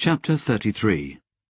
Chapter 33.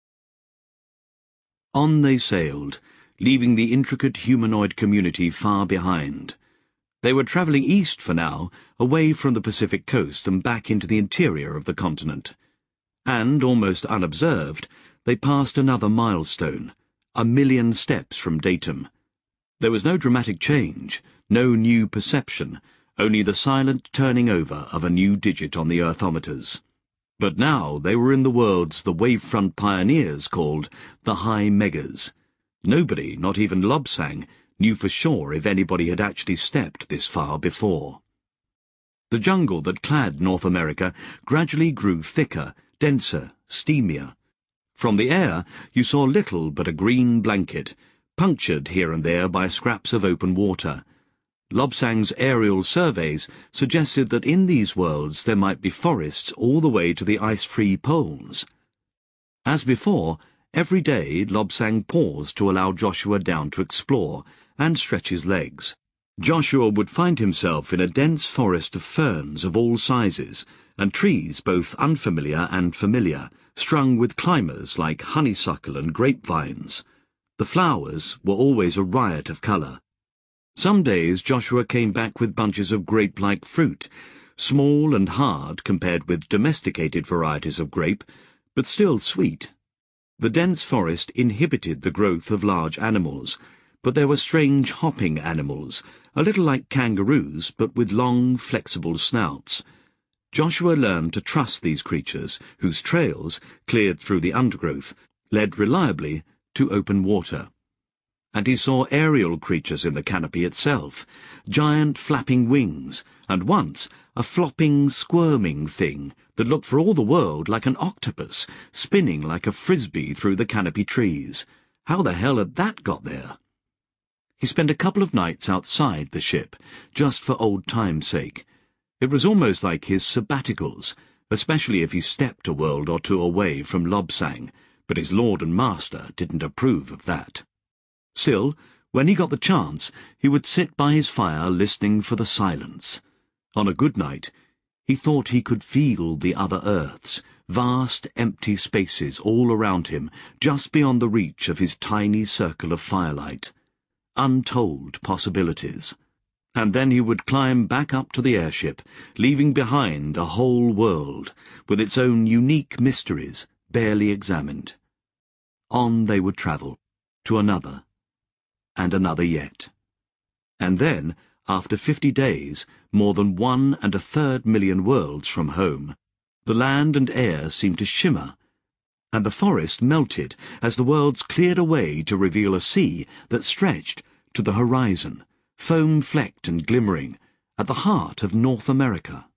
On they sailed, leaving the intricate humanoid community far behind. They were travelling east for now, away from the Pacific coast and back into the interior of the continent. And, almost unobserved, they passed another milestone, 1,000,000 steps from datum. There was no dramatic change, no new perception, only the silent turning over of a new digit on the earthometers. But now they were in the worlds the wavefront pioneers called the High Megas. Nobody, not even Lobsang, knew for sure if anybody had actually stepped this far before. The jungle that clad North America gradually grew thicker, denser, steamier. From the air you saw little but a green blanket, punctured here and there by scraps of open water. Lobsang's aerial surveys suggested that in these worlds there might be forests all the way to the ice-free poles. As before, every day Lobsang paused to allow Joshua down to explore and stretch his legs. Joshua would find himself in a dense forest of ferns of all sizes, and trees both unfamiliar and familiar, strung with climbers like honeysuckle and grapevines. The flowers were always a riot of colour. Some days Joshua came back with bunches of grape-like fruit, small and hard compared with domesticated varieties of grape, but still sweet. The dense forest inhibited the growth of large animals, but there were strange hopping animals, a little like kangaroos but with long, flexible snouts. Joshua learned to trust these creatures, whose trails, cleared through the undergrowth, led reliably to open water. And he saw aerial creatures in the canopy itself, giant flapping wings, and once a flopping, squirming thing that looked for all the world like an octopus, spinning like a frisbee through the canopy trees. How the hell had that got there? He spent a couple of nights outside the ship, just for old time's sake. It was almost like his sabbaticals, especially if he stepped a world or two away from Lobsang, but his lord and master didn't approve of that. Still, when he got the chance, he would sit by his fire listening for the silence. On a good night, he thought he could feel the other Earths, vast empty spaces all around him, just beyond the reach of his tiny circle of firelight. Untold possibilities. And then he would climb back up to the airship, leaving behind a whole world, with its own unique mysteries, barely examined. On they would travel, to another. And another yet. And then, after 50 days, more than 1 1/3 million worlds from home, the land and air seemed to shimmer, and the forest melted as the worlds cleared away to reveal a sea that stretched to the horizon, foam-flecked and glimmering, at the heart of North America.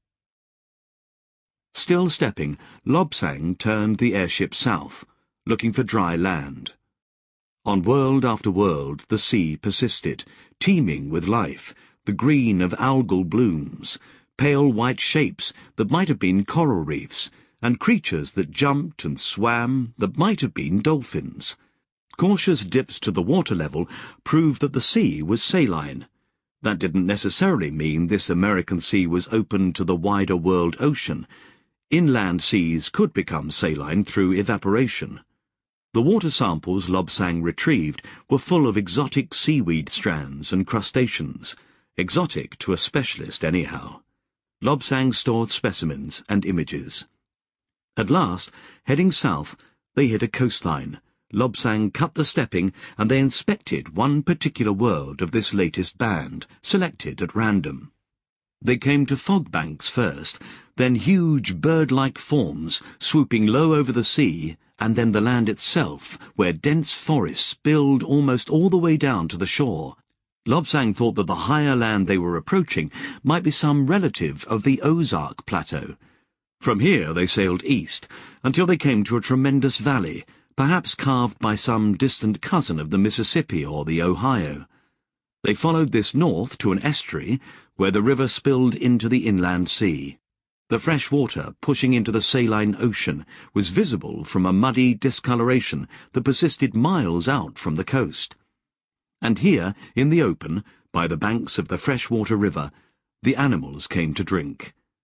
Still stepping, Lobsang turned the airship south, looking for dry land. On world after world the sea persisted, teeming with life, the green of algal blooms, pale white shapes that might have been coral reefs, and creatures that jumped and swam that might have been dolphins. Cautious dips to the water level proved that the sea was saline. That didn't necessarily mean this American sea was open to the wider world ocean. Inland seas could become saline through evaporation. The water samples Lobsang retrieved were full of exotic seaweed strands and crustaceans, exotic to a specialist anyhow. Lobsang stored specimens and images. At last, heading south, they hit a coastline. Lobsang cut the stepping, and they inspected one particular world of this latest band, selected at random. They came to fog banks first, then huge bird-like forms swooping low over the sea, and then the land itself, where dense forests spilled almost all the way down to the shore. Lobsang thought that the higher land they were approaching might be some relative of the Ozark Plateau. From here they sailed east, until they came to a tremendous valley, perhaps carved by some distant cousin of the Mississippi or the Ohio. They followed this north to an estuary, where the river spilled into the inland sea. The fresh water, pushing into the saline ocean, was visible from a muddy discoloration that persisted miles out from the coast. And here, in the open, by the banks of the freshwater river, the animals came to drink.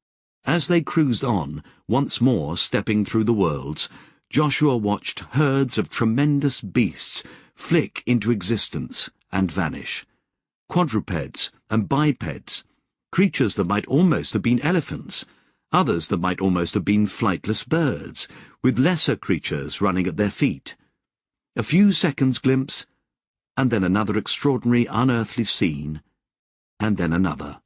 As they cruised on, once more stepping through the worlds, Joshua watched herds of tremendous beasts flick into existence and vanish. Quadrupeds and bipeds, creatures that might almost have been elephants, others that might almost have been flightless birds, with lesser creatures running at their feet. A few seconds' glimpse, and then another extraordinary unearthly scene, and then another.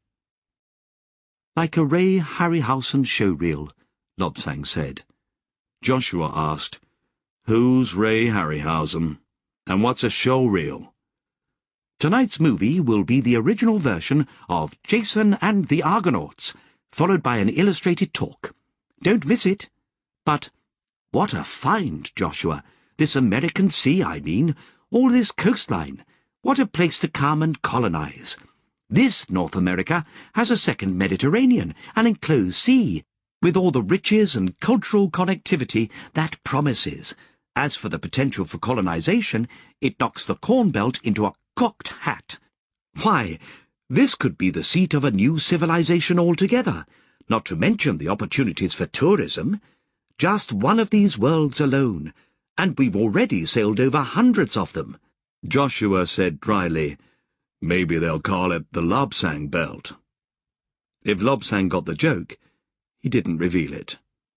"Like a Ray Harryhausen showreel," Lobsang said. Joshua asked, "Who's Ray Harryhausen? And what's a showreel?" "Tonight's movie will be the original version of Jason and the Argonauts, followed by an illustrated talk. Don't miss it. But what a find, Joshua. This American sea, I mean. All this coastline. What a place to come and colonize. This North America has a second Mediterranean, an enclosed sea, with all the riches and cultural connectivity that promises. As for the potential for colonization, it knocks the Corn Belt into a cocked hat. Why, this could be the seat of a new civilization altogether, not to mention the opportunities for tourism. Just one of these worlds alone, and we've already sailed over hundreds of them." Joshua said dryly, "Maybe they'll call it the Lobsang Belt." If Lobsang got the joke, he didn't reveal it.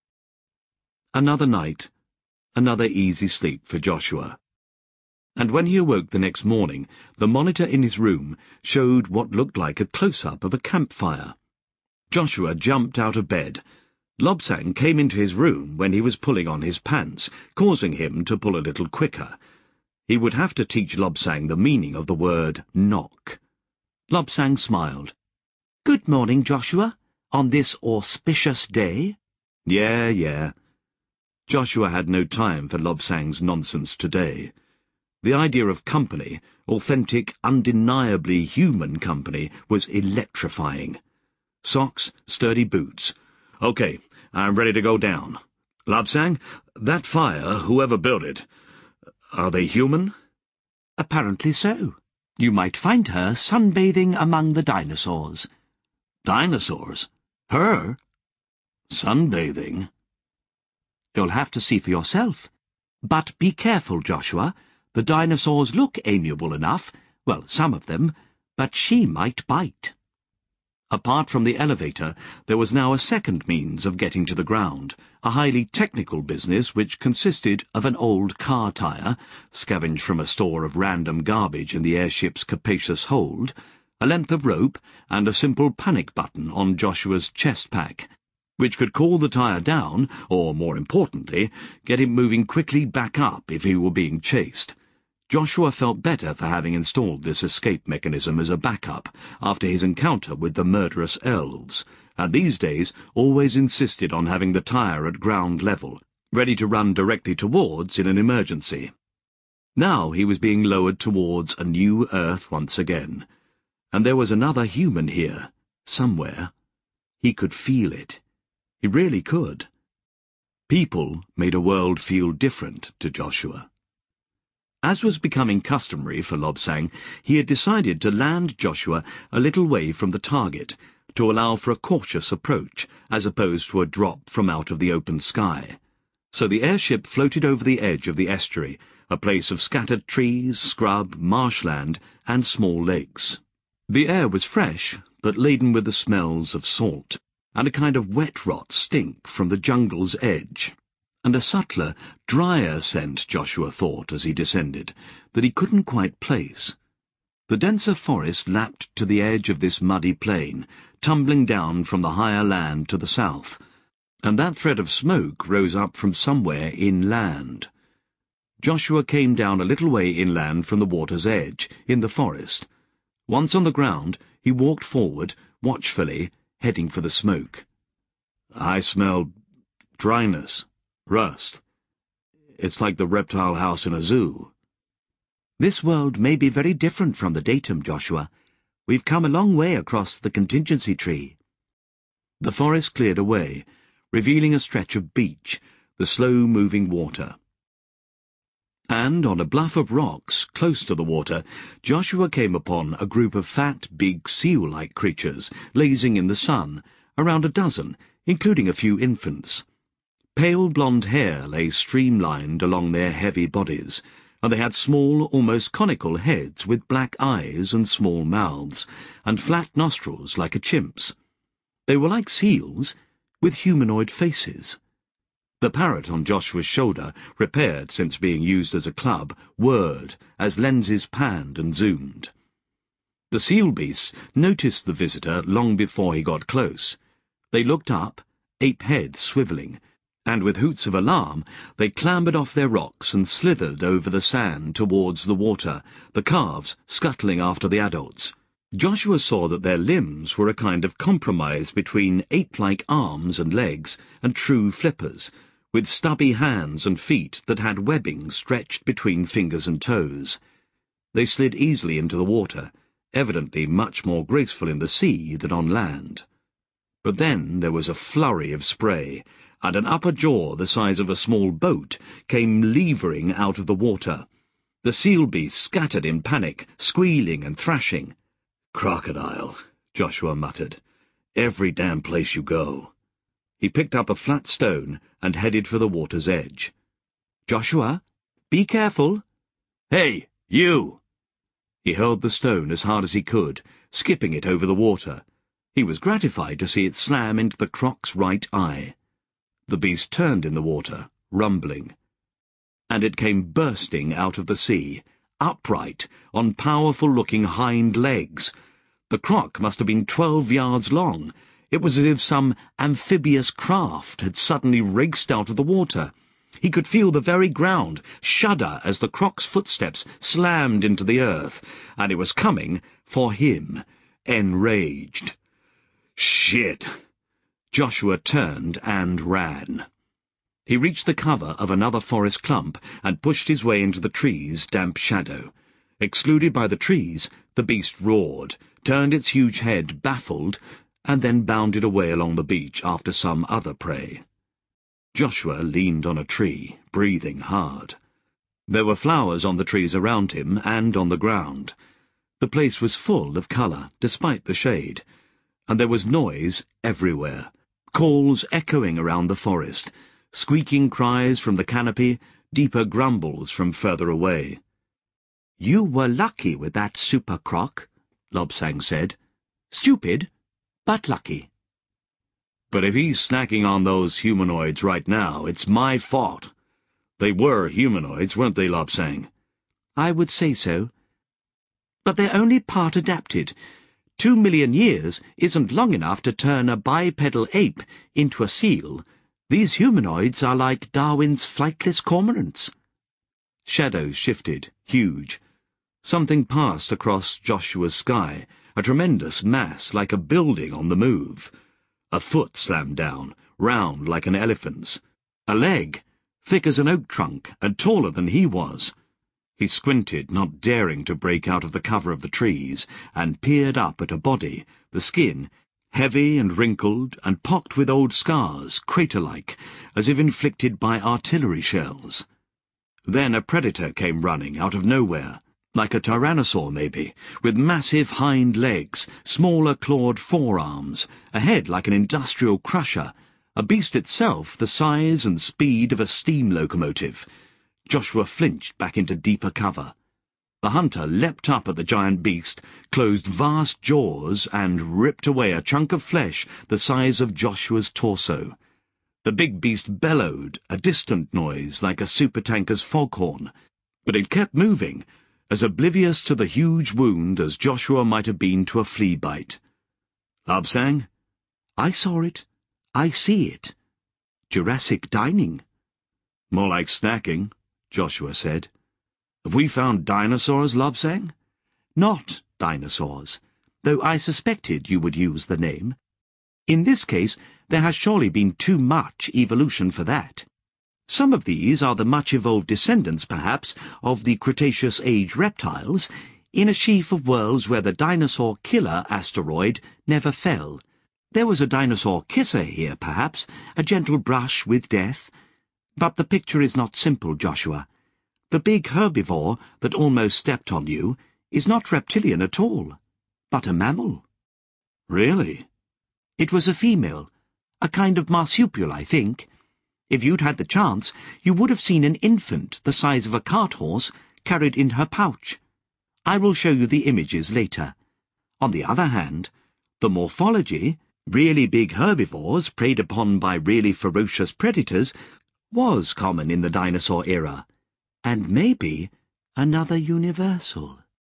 Another night, another easy sleep for Joshua. And when he awoke the next morning, the monitor in his room showed what looked like a close-up of a campfire. Joshua jumped out of bed. Lobsang came into his room when he was pulling on his pants, causing him to pull a little quicker. He would have to teach Lobsang the meaning of the word knock. Lobsang smiled. "Good morning, Joshua, on this auspicious day." Yeah. Joshua had no time for Lobsang's nonsense today. The idea of company, authentic, undeniably human company, was electrifying. Socks, sturdy boots. "Okay, I'm ready to go down. Lobsang, that fire, whoever built it, are they human?" "Apparently so. You might find her sunbathing among the dinosaurs." "Dinosaurs? Her? Sunbathing?" "You'll have to see for yourself. But be careful, Joshua. The dinosaurs look amiable enough, well, some of them, but she might bite." Apart from the elevator, there was now a second means of getting to the ground, a highly technical business which consisted of an old car tire, scavenged from a store of random garbage in the airship's capacious hold, a length of rope, and a simple panic button on Joshua's chest pack, which could cool the tire down, or, more importantly, get him moving quickly back up if he were being chased. Joshua felt better for having installed this escape mechanism as a backup after his encounter with the murderous elves, and these days always insisted on having the tire at ground level, ready to run directly towards in an emergency. Now he was being lowered towards a new Earth once again, and there was another human here, somewhere. He could feel it. He really could. People made a world feel different to Joshua. As was becoming customary for Lobsang, he had decided to land Joshua a little way from the target, to allow for a cautious approach, as opposed to a drop from out of the open sky. So the airship floated over the edge of the estuary, a place of scattered trees, scrub, marshland, and small lakes. The air was fresh, but laden with the smells of salt, and a kind of wet rot stink from the jungle's edge, and a subtler, drier scent, Joshua thought as he descended, that he couldn't quite place. The denser forest lapped to the edge of this muddy plain, tumbling down from the higher land to the south, and that thread of smoke rose up from somewhere inland. Joshua came down a little way inland from the water's edge, in the forest. Once on the ground, he walked forward, watchfully, heading for the smoke. "I smell dryness. Rust. It's like the reptile house in a zoo." "This world may be very different from the datum, Joshua. We've come a long way across the contingency tree." The forest cleared away, revealing a stretch of beach, the slow-moving water. And on a bluff of rocks, close to the water, Joshua came upon a group of fat, big seal-like creatures, lazing in the sun, around a dozen, including a few infants. Pale blonde hair lay streamlined along their heavy bodies, and they had small, almost conical heads with black eyes and small mouths, and flat nostrils like a chimp's. They were like seals, with humanoid faces. The parrot on Joshua's shoulder, repaired since being used as a club, whirred as lenses panned and zoomed. The seal beasts noticed the visitor long before he got close. They looked up, ape heads swivelling, and with hoots of alarm they clambered off their rocks and slithered over the sand towards the water, the calves scuttling after the adults. Joshua saw that their limbs were a kind of compromise between ape-like arms and legs and true flippers, with stubby hands and feet that had webbing stretched between fingers and toes. They slid easily into the water, evidently much more graceful in the sea than on land. But then there was a flurry of spray, and an upper jaw the size of a small boat came levering out of the water. The seal beasts scattered in panic, squealing and thrashing. "Crocodile," Joshua muttered. "Every damn place you go." He picked up a flat stone and headed for the water's edge. "Joshua, be careful." "Hey, you!" He hurled the stone as hard as he could, skipping it over the water. He was gratified to see it slam into the croc's right eye. The beast turned in the water, rumbling. And it came bursting out of the sea, upright, on powerful-looking hind legs. The croc must have been 12 yards long. It was as if some amphibious craft had suddenly raced out of the water. He could feel the very ground shudder as the croc's footsteps slammed into the earth, and it was coming for him, enraged. "Shit!" Joshua turned and ran. He reached the cover of another forest clump and pushed his way into the trees' damp shadow. Excluded by the trees, the beast roared, turned its huge head baffled, and then bounded away along the beach after some other prey. Joshua leaned on a tree, breathing hard. There were flowers on the trees around him and on the ground. The place was full of colour, despite the shade, and there was noise everywhere, calls echoing around the forest, squeaking cries from the canopy, deeper grumbles from further away. "You were lucky with that super croc," Lobsang said. "Stupid, but lucky." "But if he's snacking on those humanoids right now, it's my fault. They were humanoids, weren't they, Lobsang?" "I would say so. But they're only part adapted. 2 million years isn't long enough to turn a bipedal ape into a seal. These humanoids are like Darwin's flightless cormorants." Shadows shifted, huge. Something passed across Joshua's sky, a tremendous mass like a building on the move. A foot slammed down, round like an elephant's. A leg, thick as an oak trunk and taller than he was. He squinted, not daring to break out of the cover of the trees, and peered up at a body, the skin, heavy and wrinkled and pocked with old scars, crater-like, as if inflicted by artillery shells. Then a predator came running out of nowhere, like a tyrannosaur maybe, with massive hind legs, smaller clawed forearms, a head like an industrial crusher, a beast itself the size and speed of a steam locomotive. Joshua flinched back into deeper cover. The hunter leapt up at the giant beast, closed vast jaws, and ripped away a chunk of flesh the size of Joshua's torso. The big beast bellowed, a distant noise like a supertanker's foghorn, but it kept moving, as oblivious to the huge wound as Joshua might have been to a flea bite. "Lobsang?" "I saw it. I see it. Jurassic dining." "More like snacking," Joshua said. "Have we found dinosaurs, Lobsang?" "Not dinosaurs, though I suspected you would use the name. In this case, there has surely been too much evolution for that. Some of these are the much-evolved descendants, perhaps, of the Cretaceous Age reptiles, in a sheaf of worlds where the dinosaur killer asteroid never fell. There was a dinosaur kisser here, perhaps, a gentle brush with death. But the picture is not simple, Joshua. The big herbivore that almost stepped on you is not reptilian at all, but a mammal." "Really?" "It was a female, A kind of marsupial, I think. If you'd had the chance, you would have seen an infant the size of a cart horse carried in her pouch. I will show you the images later. On the other hand, the morphology, really big herbivores preyed upon by really ferocious predators, was common in the dinosaur era, and maybe another universal.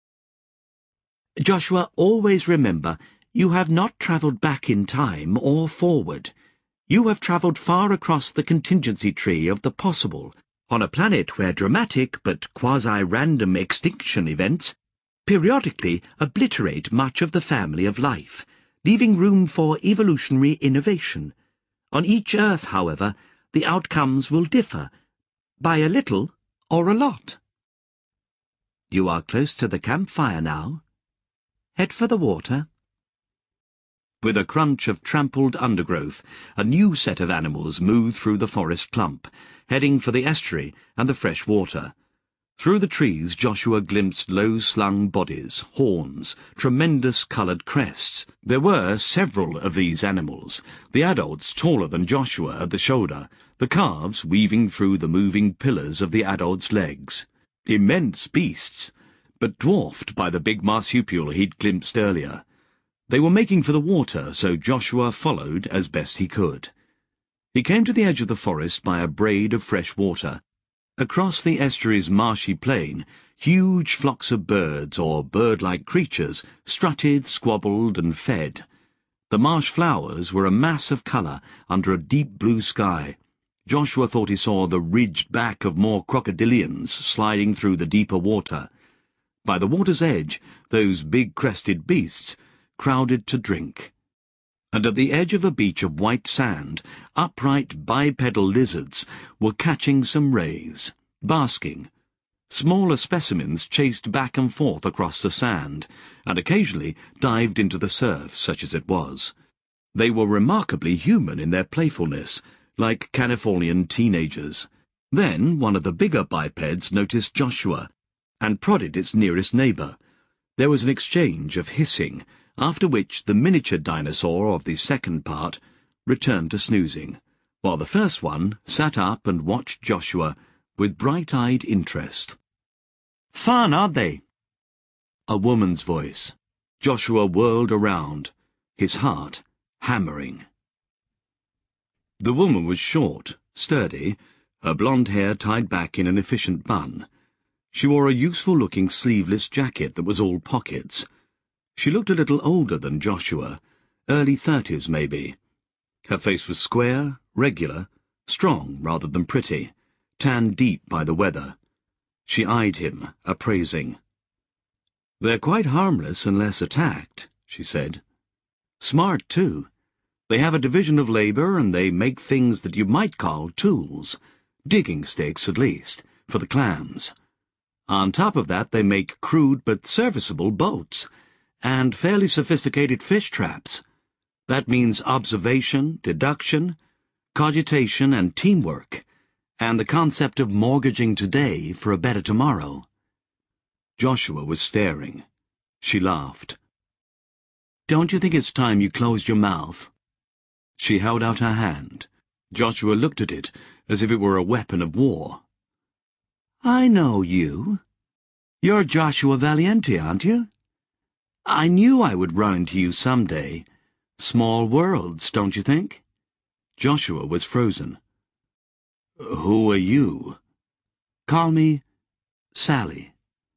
Joshua, always remember, you have not travelled back in time or forward. You have travelled far across the contingency tree of the possible, on a planet where dramatic but quasi-random extinction events periodically obliterate much of the family of life, leaving room for evolutionary innovation. On each Earth, however, the outcomes will differ, by a little or a lot. You are close to the campfire now. Head for the water. With a crunch of trampled undergrowth, a new set of animals moved through the forest clump, heading for the estuary and the fresh water. Through the trees Joshua glimpsed low-slung bodies, horns, tremendous coloured crests. There were several of these animals, the adults taller than Joshua at the shoulder, the calves weaving through the moving pillars of the adults' legs. Immense beasts, but dwarfed by the big marsupial he'd glimpsed earlier. They were making for the water, so Joshua followed as best he could. He came to the edge of the forest by a braid of fresh water. Across the estuary's marshy plain, huge flocks of birds or bird-like creatures strutted, squabbled, and fed. The marsh flowers were a mass of colour under a deep blue sky. Joshua thought he saw the ridged back of more crocodilians sliding through the deeper water. By the water's edge, those big-crested beasts crowded to drink. And at the edge of a beach of white sand, upright bipedal lizards were catching some rays, basking. Smaller specimens chased back and forth across the sand, and occasionally dived into the surf, such as it was. They were remarkably human in their playfulness, like Californian teenagers. Then one of the bigger bipeds noticed Joshua, and prodded its nearest neighbour. There was an exchange of hissing, after which the miniature dinosaur of the second part returned to snoozing, while the first one sat up and watched Joshua with bright-eyed interest. "Fun, aren't they?" A woman's voice. Joshua whirled around, his heart hammering. The woman was short, sturdy, her blonde hair tied back in an efficient bun. She wore a useful-looking sleeveless jacket that was all pockets. She looked a little older than Joshua, early 30s maybe. Her face was square, regular, strong rather than pretty, tanned deep by the weather. She eyed him, appraising. "They're quite harmless unless attacked," she said. "Smart, too. They have a division of labour and they make things that you might call tools, digging sticks at least, for the clams. On top of that they make crude but serviceable boats, and fairly sophisticated fish traps. That means observation, deduction, cogitation, and teamwork, and the concept of mortgaging today for a better tomorrow." Joshua was staring. She laughed. "Don't you think it's time you closed your mouth?" She held out her hand. Joshua looked at it as if it were a weapon of war. "I know you. You're Joshua Valiente, aren't you? I knew I would run into you someday. Small worlds, don't you think?" Joshua was frozen. "Who are you?" "Call me Sally."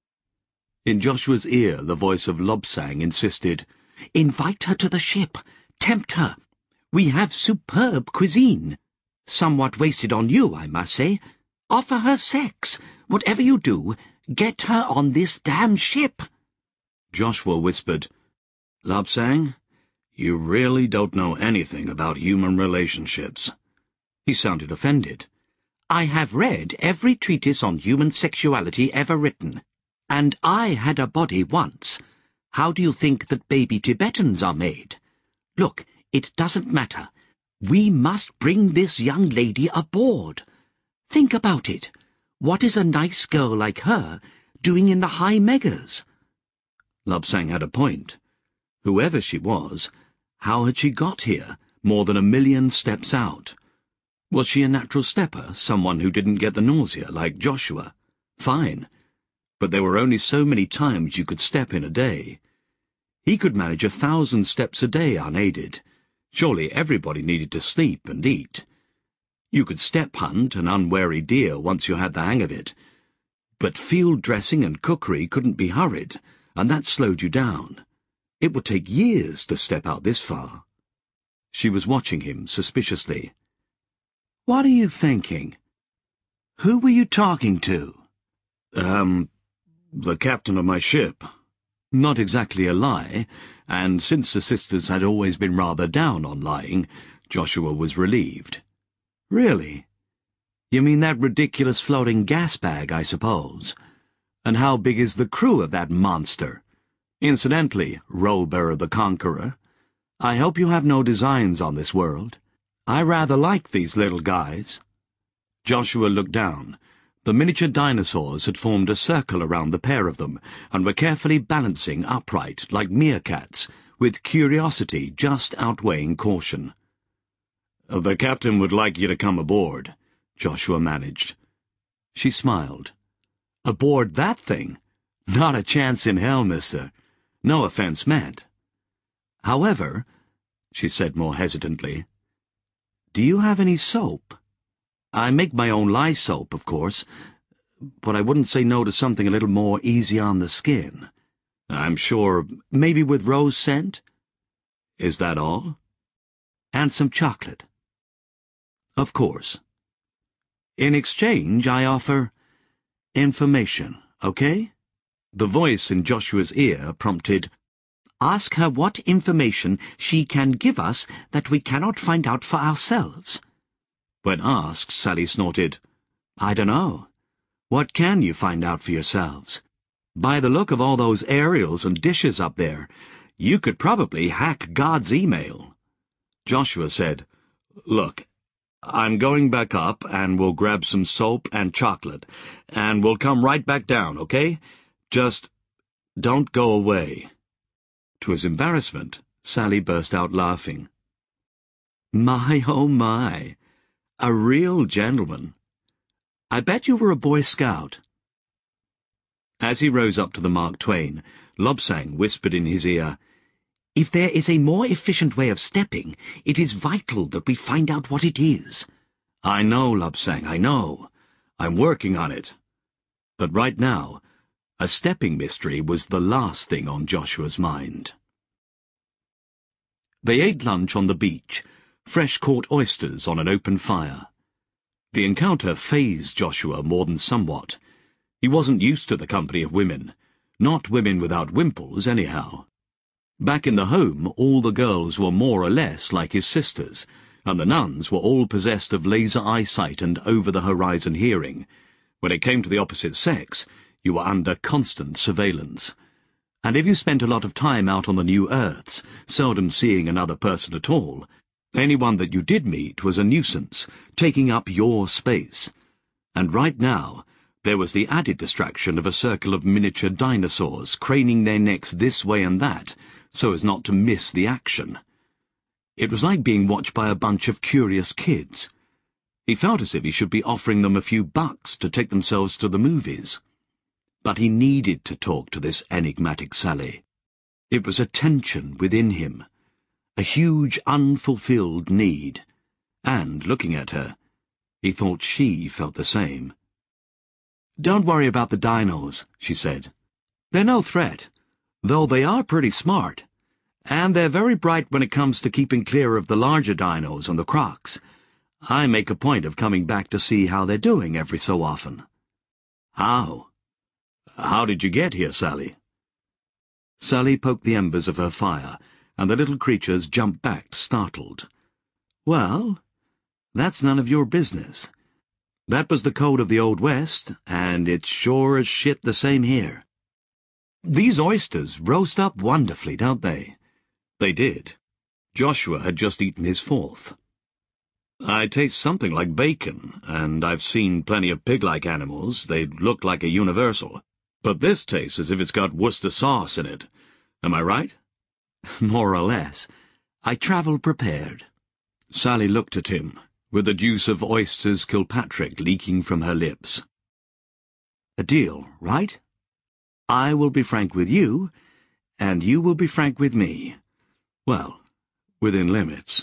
In Joshua's ear the voice of Lobsang insisted, "Invite her to the ship. Tempt her. We have superb cuisine. Somewhat wasted on you, I must say. Offer her sex. Whatever you do, get her on this damn ship." Joshua whispered, "Lobsang, you really don't know anything about human relationships." He sounded offended. "I have read every treatise on human sexuality ever written, and I had a body once. How do you think that baby Tibetans are made? Look, it doesn't matter. We must bring this young lady aboard. Think about it. What is a nice girl like her doing in the high megas?" Lobsang had a point. Whoever she was, how had she got here, more than 1,000,000 steps out. Was she a natural stepper, someone who didn't get the nausea, like Joshua? Fine. But there were only so many times you could step in a day. He could manage 1,000 steps a day unaided. Surely everybody needed to sleep and eat. You could step hunt an unwary deer once you had the hang of it. But field dressing and cookery couldn't be hurried, and that slowed you down. It would take years to step out this far. She was watching him suspiciously. "What are you thinking? Who were you talking to?" The captain of my ship." Not exactly a lie, and since the sisters had always been rather down on lying, Joshua was relieved. "Really? You mean that ridiculous floating gas bag, I suppose? And how big is the crew of that monster? Incidentally, Rober the Conqueror, I hope you have no designs on this world. I rather like these little guys." Joshua looked down. The miniature dinosaurs had formed a circle around the pair of them, and were carefully balancing upright like meerkats, with curiosity just outweighing caution. "The captain would like you to come aboard," Joshua managed. She smiled. "Aboard that thing? Not a chance in hell, mister. No offense meant. However," she said more hesitantly, "do you have any soap? I make my own lye soap, of course, but I wouldn't say no to something a little more easy on the skin. I'm sure, maybe with rose scent? Is that all? And some chocolate. Of course. In exchange, I offer information, okay?" The voice in Joshua's ear prompted, "Ask her what information she can give us that we cannot find out for ourselves." When asked, Sally snorted, "I dunno. What can you find out for yourselves? By the look of all those aerials and dishes up there, you could probably hack God's email." Joshua said, "Look, I'm going back up, and we'll grab some soap and chocolate, and we'll come right back down, okay? Just don't go away." To his embarrassment, Sally burst out laughing. "My, oh my. A real gentleman. I bet you were a Boy Scout." As he rose up to the Mark Twain, Lobsang whispered in his ear, "If there is a more efficient way of stepping, it is vital that we find out what it is." "I know, Lobsang, I know. I'm working on it." But right now, a stepping mystery was the last thing on Joshua's mind. They ate lunch on the beach, fresh-caught oysters on an open fire. The encounter fazed Joshua more than somewhat. He wasn't used to the company of women, not women without wimples, anyhow. Back in the home, all the girls were more or less like his sisters, and the nuns were all possessed of laser eyesight and over-the-horizon hearing. When it came to the opposite sex, you were under constant surveillance. And if you spent a lot of time out on the new earths, seldom seeing another person at all, anyone that you did meet was a nuisance, taking up your space. And right now, there was the added distraction of a circle of miniature dinosaurs craning their necks this way and that, so as not to miss the action. It was like being watched by a bunch of curious kids. He felt as if he should be offering them a few bucks to take themselves to the movies. But he needed to talk to this enigmatic Sally. It was a tension within him, a huge unfulfilled need, and, looking at her, he thought she felt the same. "Don't worry about the dinos," she said. "They're no threat, though they are pretty smart, and they're very bright when it comes to keeping clear of the larger dinos and the crocs. I make a point of coming back to see how they're doing every so often." "How? How did you get here, Sally?" Sally poked the embers of her fire, and the little creatures jumped back, startled. "Well, that's none of your business. That was the code of the Old West, and it's sure as shit the same here. These oysters roast up wonderfully, don't they?" They did. Joshua had just eaten his fourth. "I taste something like bacon, and I've seen plenty of pig-like animals. They look like a universal. But this tastes as if it's got Worcester sauce in it. Am I right?" "More or less. I travel prepared." Sally looked at him, with the juice of oysters Kilpatrick leaking from her lips. A deal, right? I will be frank with you, and you will be frank with me. Well, within limits.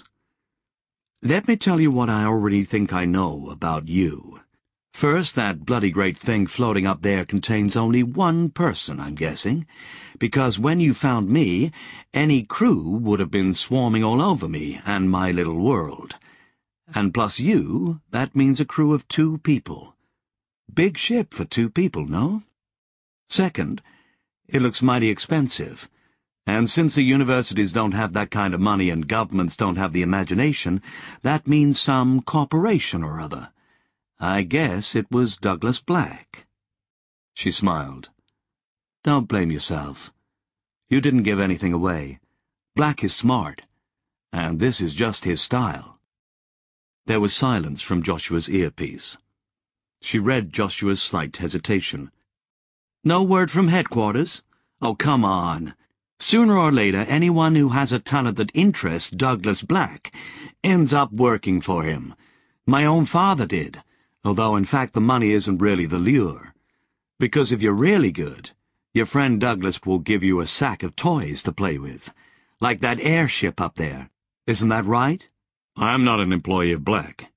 Let me tell you what I already think I know about you. First, that bloody great thing floating up there contains only one person, I'm guessing, because when you found me, any crew would have been swarming all over me and my little world. And plus you, that means a crew of 2 people. Big ship for 2 people, no? Second, it looks mighty expensive. And since the universities don't have that kind of money and governments don't have the imagination, that means some corporation or other. I guess it was Douglas Black. She smiled. Don't blame yourself. You didn't give anything away. Black is smart, and this is just his style. There was silence from Joshua's earpiece. She read Joshua's slight hesitation. No word from headquarters? Oh, come on. Sooner or later, anyone who has a talent that interests Douglas Black ends up working for him. My own father did, although in fact the money isn't really the lure. Because if you're really good, your friend Douglas will give you a sack of toys to play with. Like that airship up there. Isn't that right? I'm not an employee of Black.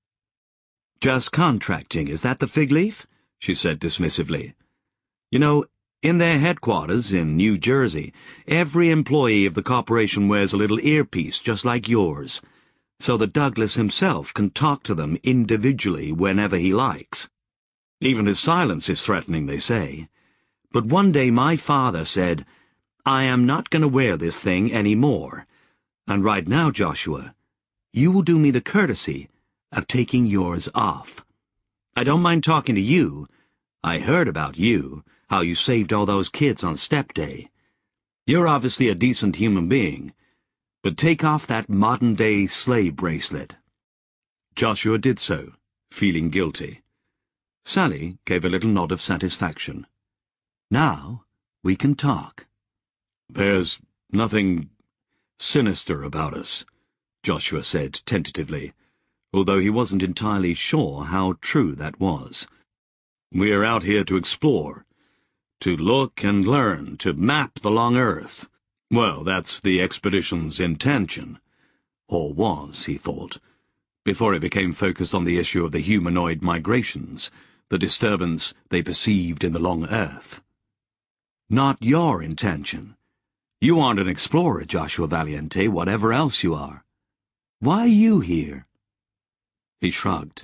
Just contracting, is that the fig leaf? She said dismissively. You know, in their headquarters in New Jersey, every employee of the corporation wears a little earpiece just like yours, so that Douglas himself can talk to them individually whenever he likes. Even his silence is threatening, they say. But one day my father said, I am not going to wear this thing any more. And right now, Joshua, you will do me the courtesy of taking yours off. I don't mind talking to you. I heard about you. How you saved all those kids on Step Day. You're obviously a decent human being, but take off that modern-day slave bracelet. Joshua did so, feeling guilty. Sally gave a little nod of satisfaction. Now we can talk. There's nothing sinister about us, Joshua said tentatively, although he wasn't entirely sure how true that was. We're out here to explore. To look and learn, to map the long Earth. Well, that's the expedition's intention. Or was, he thought, before it became focused on the issue of the humanoid migrations, the disturbance they perceived in the long Earth. Not your intention. You aren't an explorer, Joshua Valiente, whatever else you are. Why are you here? He shrugged.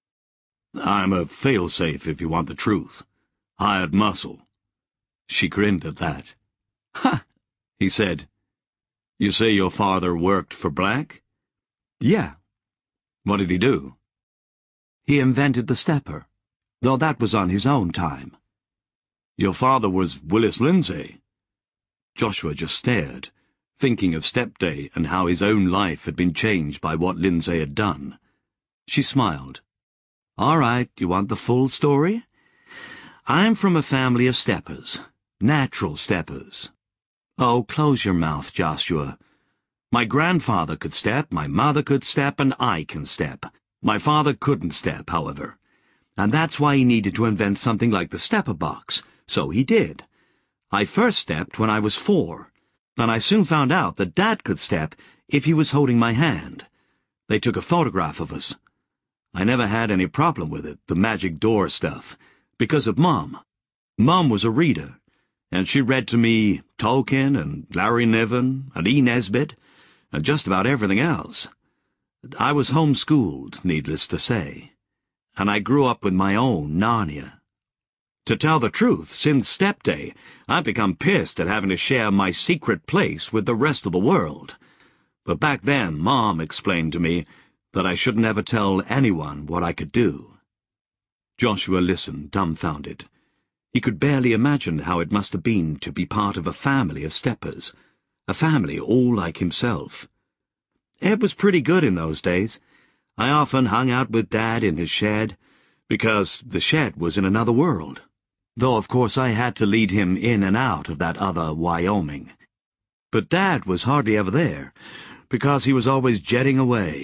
I'm a failsafe, if you want the truth. Hired muscle. She grinned at that. Ha! He said. You say your father worked for Black? Yeah. What did he do? He invented the stepper, though that was on his own time. Your father was Willis Lindsay. Joshua just stared, thinking of Step Day and how his own life had been changed by what Lindsay had done. She smiled. All right, you want the full story? I'm from a family of steppers. Natural steppers. Oh, close your mouth, Joshua. My grandfather could step, my mother could step, and I can step. My father couldn't step, however. And that's why he needed to invent something like the stepper box. So he did. I first stepped when I was 4. And I soon found out that Dad could step if he was holding my hand. They took a photograph of us. I never had any problem with it, the magic door stuff, because of Mom. Mom was a reader. And she read to me Tolkien and Larry Niven and E. Nesbit and just about everything else. I was homeschooled, needless to say, and I grew up with my own Narnia. To tell the truth, since Step Day, I've become pissed at having to share my secret place with the rest of the world. But back then, Mom explained to me that I shouldn't ever tell anyone what I could do. Joshua listened, dumbfounded. He could barely imagine how it must have been to be part of a family of steppers, a family all like himself. It was pretty good in those days. I often hung out with Dad in his shed, because the shed was in another world, though of course I had to lead him in and out of that other Wyoming. But Dad was hardly ever there, because he was always jetting away,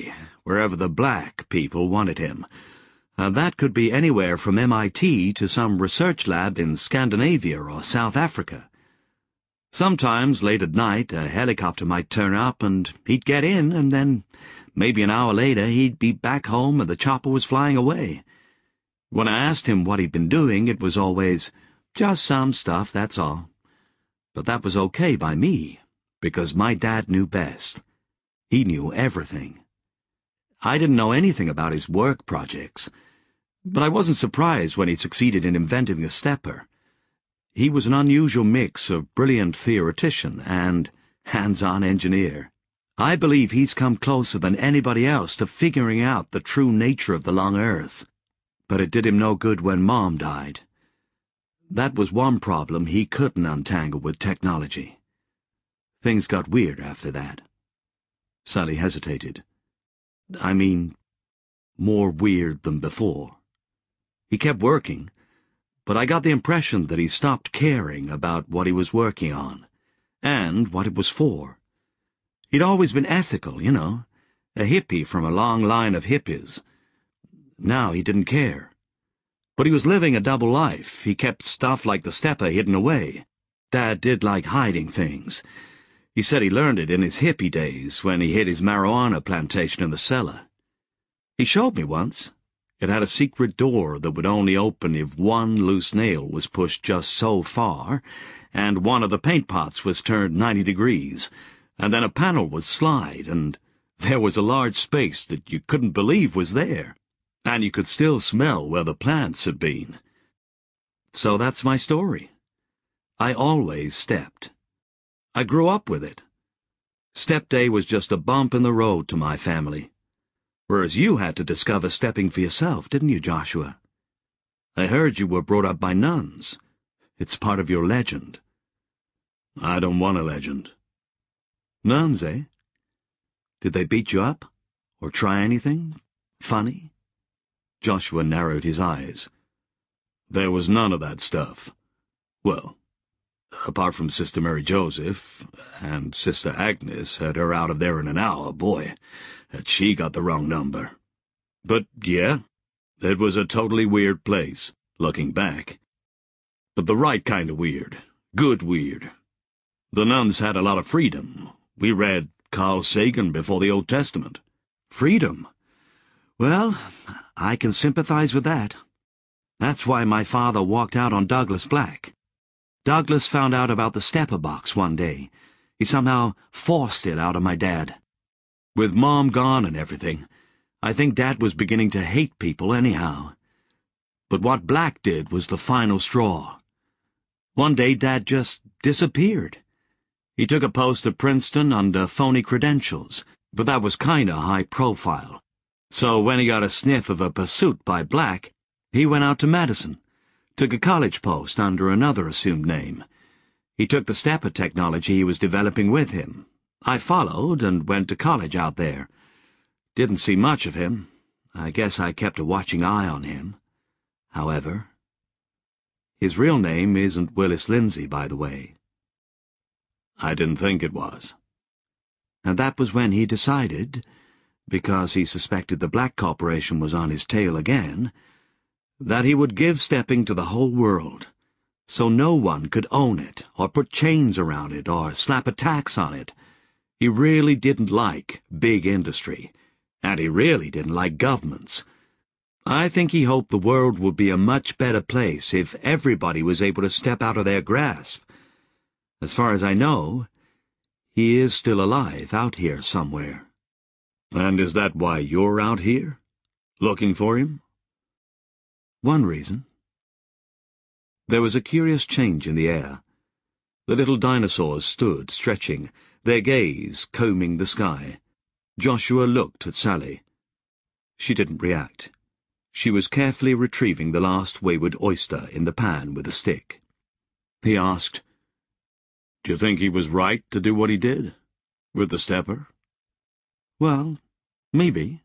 wherever the black people wanted him. That could be anywhere from MIT to some research lab in Scandinavia or South Africa. Sometimes, late at night, a helicopter might turn up and he'd get in, and then, maybe an hour later, he'd be back home and the chopper was flying away. When I asked him what he'd been doing, it was always, "Just some stuff, that's all." But that was okay by me, because my dad knew best. He knew everything. I didn't know anything about his work projects, but I wasn't surprised when he succeeded in inventing the stepper. He was an unusual mix of brilliant theoretician and hands-on engineer. I believe he's come closer than anybody else to figuring out the true nature of the long Earth. But it did him no good when Mom died. That was one problem he couldn't untangle with technology. Things got weird after that. Sally hesitated. I mean, more weird than before. He kept working, but I got the impression that he stopped caring about what he was working on, and what it was for. He'd always been ethical, you know, a hippie from a long line of hippies. Now he didn't care. But he was living a double life. He kept stuff like the stepper hidden away. Dad did like hiding things. He said he learned it in his hippie days when he hid his marijuana plantation in the cellar. He showed me once. It had a secret door that would only open if one loose nail was pushed just so far, and one of the paint pots was turned 90 degrees, and then a panel would slide, and there was a large space that you couldn't believe was there, and you could still smell where the plants had been. So that's my story. I always stepped. I grew up with it. Step day was just a bump in the road to my family. Whereas you had to discover stepping for yourself, didn't you, Joshua? I heard you were brought up by nuns. It's part of your legend. I don't want a legend. Nuns, eh? Did they beat you up? Or try anything? Funny? Joshua narrowed his eyes. There was none of that stuff. Well, apart from Sister Mary Joseph, and Sister Agnes had her out of there in an hour, boy, had she got the wrong number. But, yeah, it was a totally weird place, looking back. But the right kind of weird. Good weird. The nuns had a lot of freedom. We read Carl Sagan before the Old Testament. Freedom? Well, I can sympathize with that. That's why my father walked out on Douglas Black. Douglas found out about the stepper box one day. He somehow forced it out of my dad. With Mom gone and everything, I think Dad was beginning to hate people anyhow. But what Black did was the final straw. One day Dad just disappeared. He took a post at Princeton under phony credentials, but that was kinda high profile. So when he got a sniff of a pursuit by Black, he went out to Madison, took a college post under another assumed name. He took the stepper technology he was developing with him. I followed and went to college out there. Didn't see much of him. I guess I kept a watching eye on him. However, his real name isn't Willis Lindsay, by the way. I didn't think it was. And that was when he decided, because he suspected the Black Corporation was on his tail again, that he would give stepping to the whole world, so no one could own it, or put chains around it, or slap a tax on it. He really didn't like big industry, and he really didn't like governments. I think he hoped the world would be a much better place if everybody was able to step out of their grasp. As far as I know, he is still alive out here somewhere. And is that why you're out here? Looking for him? One reason. There was a curious change in the air. The little dinosaurs stood, stretching, their gaze combing the sky. Joshua looked at Sally. She didn't react. She was carefully retrieving the last wayward oyster in the pan with a stick. He asked, "Do you think he was right to do what he did? With the stepper?" Well, maybe.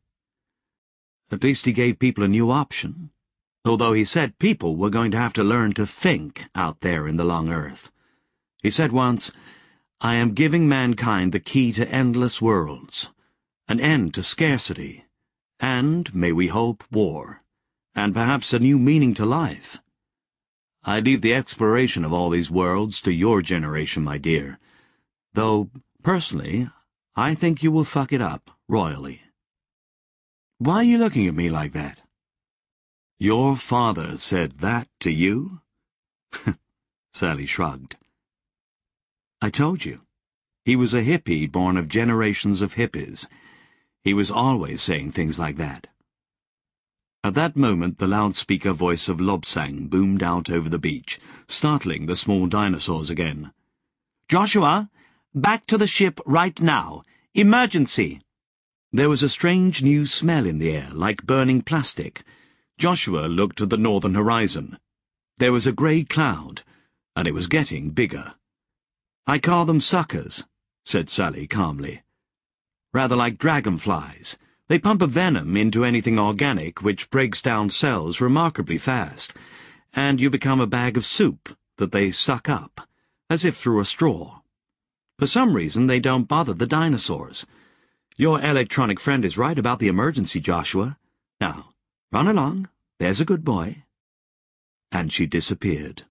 At least he gave people a new option. Although he said people were going to have to learn to think out there in the long Earth. He said once, "I am giving mankind the key to endless worlds, an end to scarcity, and, may we hope, war, and perhaps a new meaning to life. I leave the exploration of all these worlds to your generation, my dear, though, personally, I think you will fuck it up royally. Why are you looking at me like that? Your father said that to you? Sally shrugged. I told you. He was a hippie born of generations of hippies. He was always saying things like that. At that moment, the loudspeaker voice of Lobsang boomed out over the beach, startling the small dinosaurs again. Joshua, back to the ship right now. Emergency! There was a strange new smell in the air, like burning plastic. Joshua looked to the northern horizon. There was a grey cloud, and it was getting bigger. I call them suckers, said Sally calmly. Rather like dragonflies. They pump a venom into anything organic which breaks down cells remarkably fast, and you become a bag of soup that they suck up, as if through a straw. For some reason, they don't bother the dinosaurs. Your electronic friend is right about the emergency, Joshua. Now, run along. There's a good boy. And she disappeared.